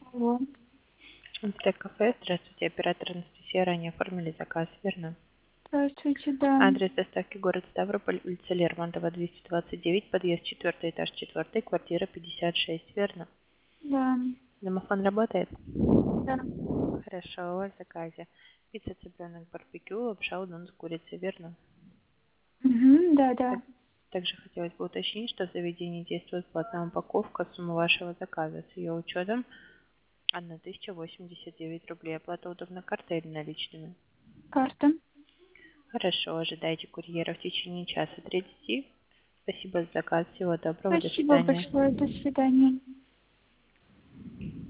Алло. Антре кафе. Здравствуйте, оператор Анастасия. Ранее оформили заказ, верно? Здравствуйте, да. Адрес доставки город Ставрополь, улица Лермонтова, 229, подъезд 4, этаж 4, квартира 56, верно? Да. Домофон работает? Да. Хорошо, у вас в заказе. Пицца, цыпленок, барбекю, лапша, удон с курицей, верно? Угу, да, Так- да. Также хотелось бы уточнить, что в заведении действует платная упаковка. Сумма вашего заказа с ее учетом 1089 рублей. Оплата удобно картой или наличными? Карта. Хорошо, ожидайте курьера в течение часа 30. Спасибо за заказ. Всего доброго. До Спасибо свидания. большое. До свидания.